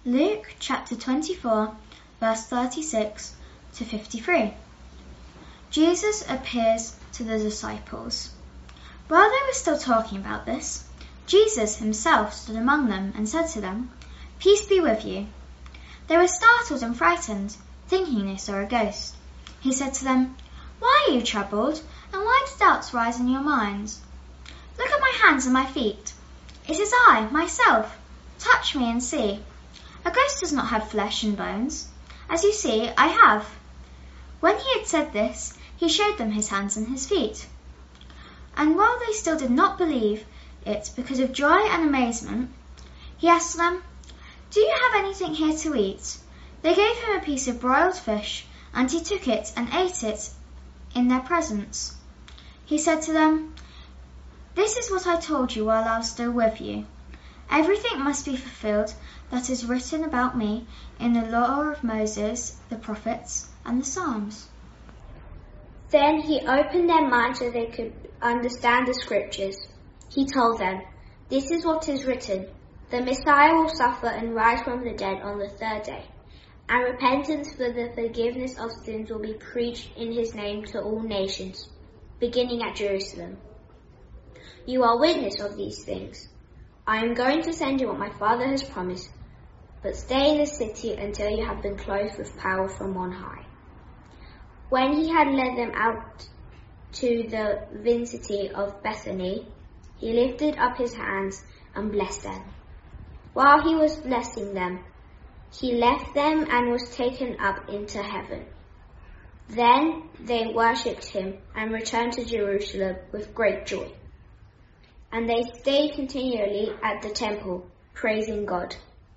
Luke chapter 24, verse 36 to 53. Jesus appears to the disciples. While they were still talking about this, Jesus himself stood among them and said to them, "Peace be with you." They were startled and frightened, thinking they saw a ghost. He said to them, "Why are you troubled, and why do doubts rise in your minds? Look at my hands and my feet. It is I, myself. Touch me and see. A ghost does not have flesh and bones. As you see, I have." When he had said this, he showed them his hands and his feet. And while they still did not believe it because of joy and amazement, he asked them, "Do you have anything here to eat?" They gave him a piece of broiled fish, and he took it and ate it in their presence. He said to them, "This is what I told you while I was still with you. Everything must be fulfilled that is written about me in the law of Moses, the prophets, and the Psalms." Then he opened their minds so they could understand the scriptures. He told them, "This is what is written. The Messiah will suffer and rise from the dead on the third day, and repentance for the forgiveness of sins will be preached in his name to all nations, beginning at Jerusalem. You are witness of these things. I am going to send you what my Father has promised, but stay in the city until you have been clothed with power from on high." When he had led them out to the vicinity of Bethany, he lifted up his hands and blessed them. While he was blessing them, he left them and was taken up into heaven. Then they worshipped him and returned to Jerusalem with great joy. And they stayed continually at the temple, praising God.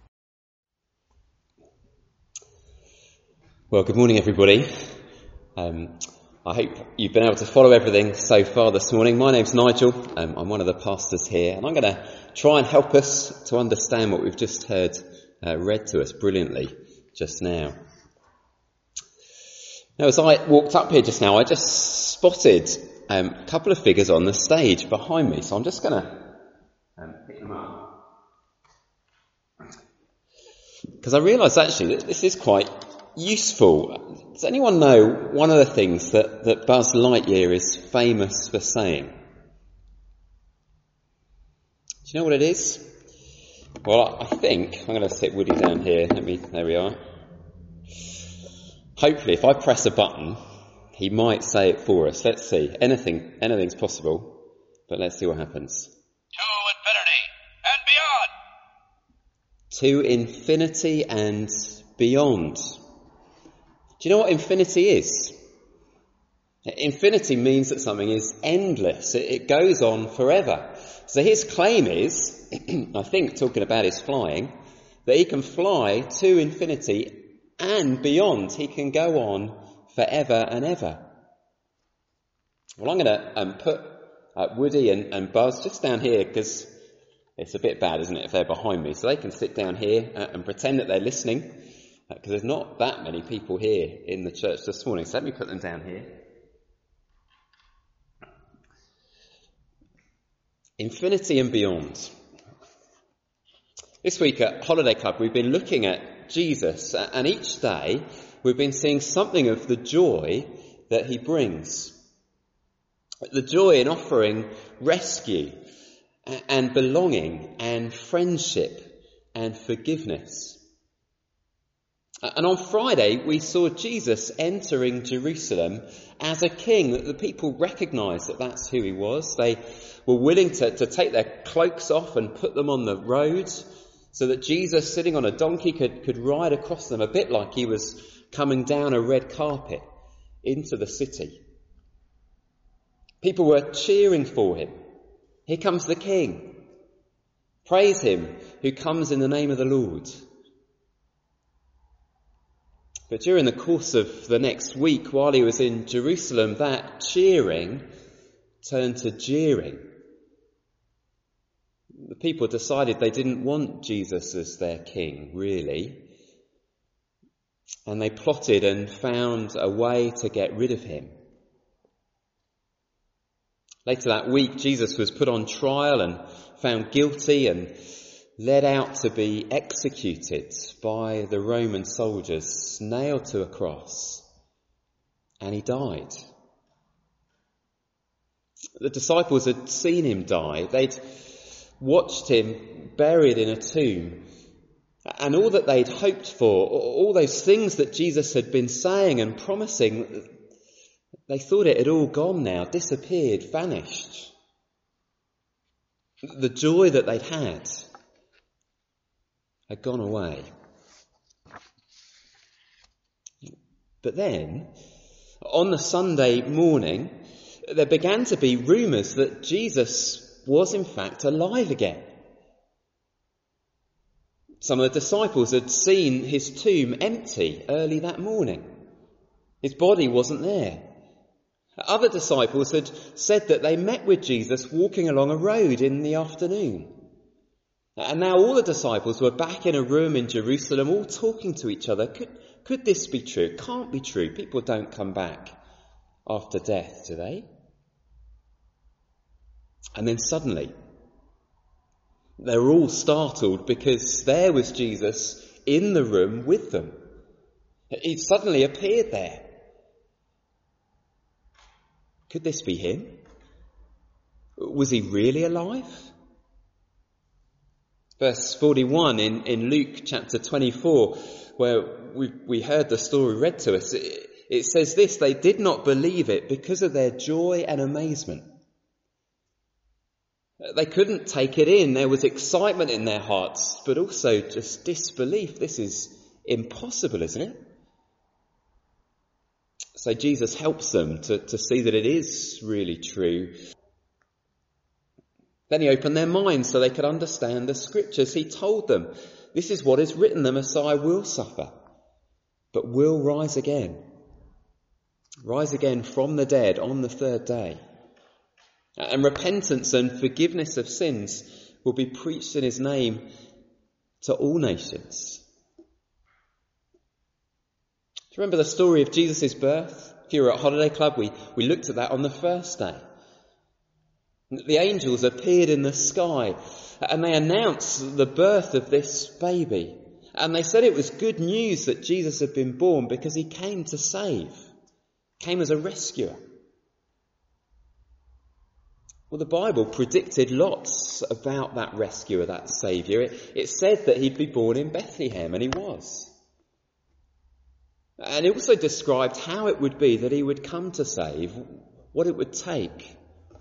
Well, good morning, everybody. I hope you've been able to follow everything so far this morning. My name's Nigel. I'm one of the pastors here, and I'm going to try and help us to understand what we've just heard read to us brilliantly just now. Now, as I walked up here just now, I just spotted a couple of figures on the stage behind me, so I'm just going to pick them up. Because I realised actually that this is quite useful. Does anyone know one of the things that Buzz Lightyear is famous for saying? Do you know what it is? Well, I think I'm going to sit Woody down here. There we are. Hopefully, if I press a button, he might say it for us. Let's see. Anything's possible, but let's see what happens. To infinity and beyond. Do you know what infinity is? Infinity means that something is endless. It goes on forever. So his claim is, I think talking about his flying, that he can fly to infinity and beyond. He can go on forever and ever. Well, I'm going to put Woody and Buzz just down here because it's a bit bad, isn't it, if they're behind me. So they can sit down here and pretend that they're listening. Because there's not that many people here in the church this morning. So let me put them down here. Infinity and beyond. This week at Holiday Club, we've been looking at Jesus, and each day we've been seeing something of the joy that he brings. The joy in offering rescue and belonging and friendship and forgiveness. And on Friday, we saw Jesus entering Jerusalem as a king, that the people recognised that that's who he was. They were willing to take their cloaks off and put them on the road so that Jesus, sitting on a donkey, could ride across them a bit like he was coming down a red carpet into the city. People were cheering for him. Here comes the king. Praise him who comes in the name of the Lord. But during the course of the next week, while he was in Jerusalem, that cheering turned to jeering. The people decided they didn't want Jesus as their king, really. And they plotted and found a way to get rid of him. Later that week, Jesus was put on trial and found guilty, and led out to be executed by the Roman soldiers, nailed to a cross, and he died. The disciples had seen him die. They'd watched him buried in a tomb. And all that they'd hoped for, all those things that Jesus had been saying and promising, they thought it had all gone now, disappeared, vanished. The joy that they'd had gone away. But then, on the Sunday morning, there began to be rumours that Jesus was in fact alive again. Some of the disciples had seen his tomb empty early that morning. His body wasn't there. Other disciples had said that they met with Jesus walking along a road in the afternoon. And now all the disciples were back in a room in Jerusalem, all talking to each other. Could this be true? It can't be true. People don't come back after death, do they? And then suddenly, they were all startled because there was Jesus in the room with them. He suddenly appeared there. Could this be him? Was he really alive? Verse 41 in Luke chapter 24, where we heard the story read to us, it says this: they did not believe it because of their joy and amazement. They couldn't take it in. There was excitement in their hearts, but also just disbelief. This is impossible, isn't it? So Jesus helps them to see that it is really true. Then he opened their minds so they could understand the scriptures. He told them, this is what is written, the Messiah will suffer, but will rise again from the dead on the third day. And repentance and forgiveness of sins will be preached in his name to all nations. Do you remember the story of Jesus' birth? If you were at Holiday Club, we looked at that on the first day. The angels appeared in the sky and they announced the birth of this baby. And they said it was good news that Jesus had been born because he came to save, came as a rescuer. Well, the Bible predicted lots about that rescuer, that saviour. It said that he'd be born in Bethlehem, and he was. And it also described how it would be that he would come to save, what it would take,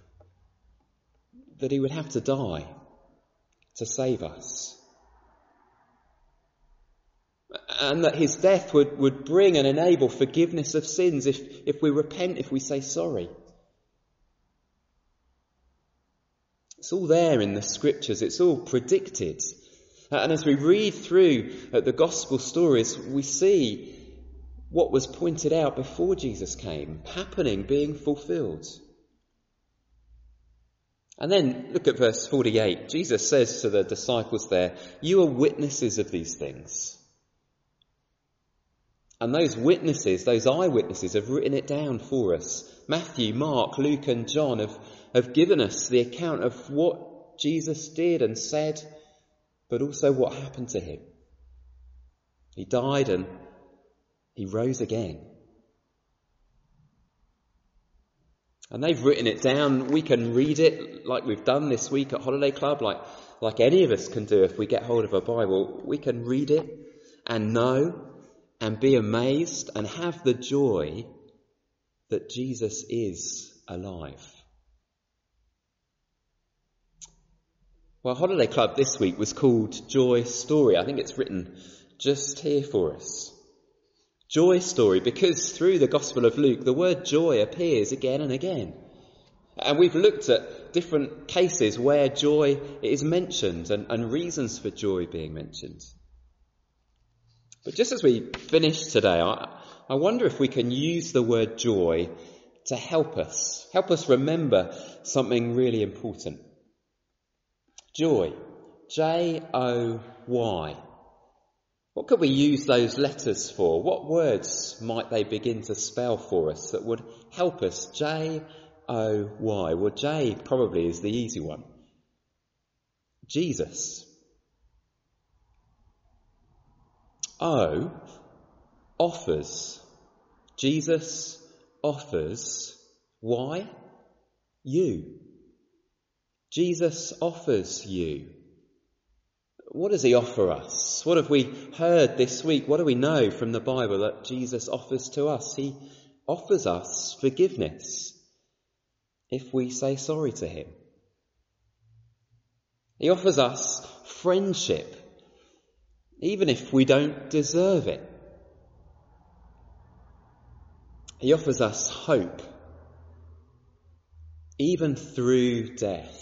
that he would have to die to save us. And that his death would bring and enable forgiveness of sins if we repent, if we say sorry. It's all there in the scriptures. It's all predicted. And as we read through the gospel stories, we see what was pointed out before Jesus came, happening, being fulfilled. And then look at verse 48. Jesus says to the disciples there, you are witnesses of these things. And those witnesses, those eyewitnesses, have written it down for us. Matthew, Mark, Luke and John have given us the account of what Jesus did and said, but also what happened to him. He died and he rose again. And they've written it down. We can read it like we've done this week at Holiday Club, like any of us can do if we get hold of a Bible. We can read it and know and be amazed and have the joy that Jesus is alive. Well, Holiday Club this week was called Joy Story. I think it's written just here for us. Joy Story, because through the Gospel of Luke, the word joy appears again and again. And we've looked at different cases where joy is mentioned and reasons for joy being mentioned. But just as we finish today, I wonder if we can use the word joy to help us remember something really important. Joy, J-O-Y. What could we use those letters for? What words might they begin to spell for us that would help us? J-O-Y. Well, J probably is the easy one. Jesus. O offers. Jesus offers. Why? You. Jesus offers you. What does he offer us? What have we heard this week? What do we know from the Bible that Jesus offers to us? He offers us forgiveness if we say sorry to him. He offers us friendship, even if we don't deserve it. He offers us hope, even through death.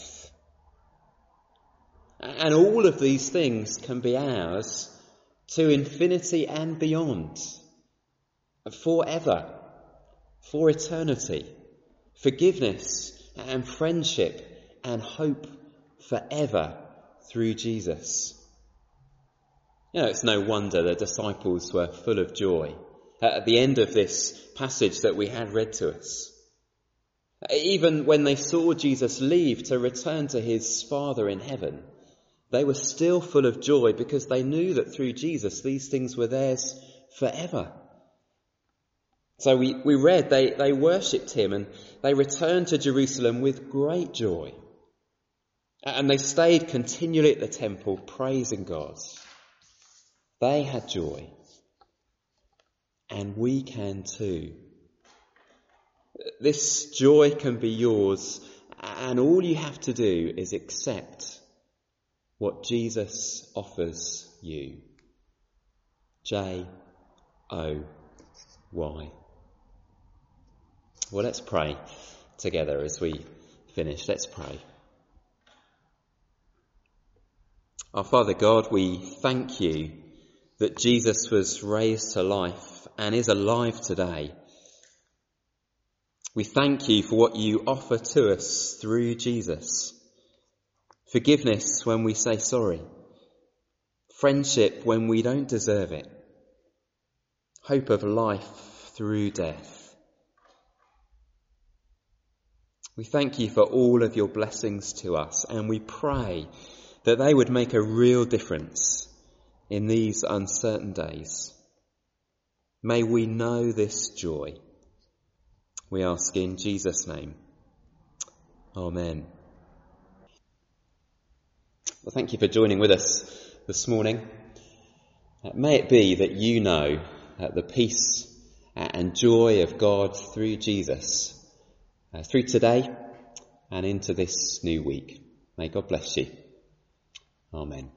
And all of these things can be ours to infinity and beyond, forever, for eternity, forgiveness and friendship and hope forever through Jesus. You know, it's no wonder the disciples were full of joy at the end of this passage that we had read to us. Even when they saw Jesus leave to return to his Father in heaven, they were still full of joy because they knew that through Jesus these things were theirs forever. So we read they worshipped him and they returned to Jerusalem with great joy. And they stayed continually at the temple praising God. They had joy. And we can too. This joy can be yours, and all you have to do is accept what Jesus offers you. Joy. Well, let's pray together as we finish. Let's pray. Our Father God, we thank you that Jesus was raised to life and is alive today. We thank you for what you offer to us through Jesus. Forgiveness when we say sorry. Friendship when we don't deserve it. Hope of life through death. We thank you for all of your blessings to us, and we pray that they would make a real difference in these uncertain days. May we know this joy. We ask in Jesus' name. Amen. Well, thank you for joining with us this morning. May it be that you know the peace and joy of God through Jesus, through today and into this new week. May God bless you. Amen.